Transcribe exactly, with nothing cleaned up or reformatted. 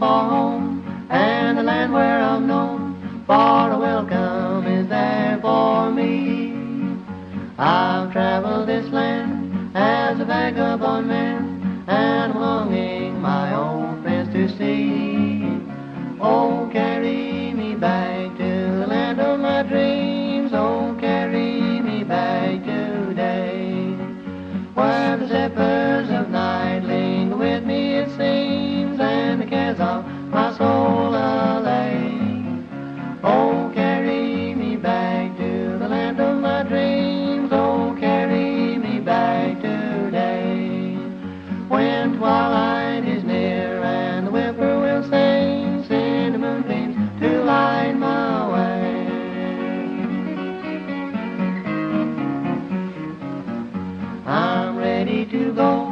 for home, and the land where I'm known for a welcome is there for me. I've traveled this land as a vagabond man, and I'm longing my old friends to see. Oh, carry me back to the land of my dreams. Oh, carry me back today, where the zephyrs of night linger with me, it seems, and the cares of my soul allay. Oh, carry me back to the land of my dreams. Oh, carry me back today, when twilight is near and the whippoorwill sings, in the moonbeams to light my way. I'm ready to go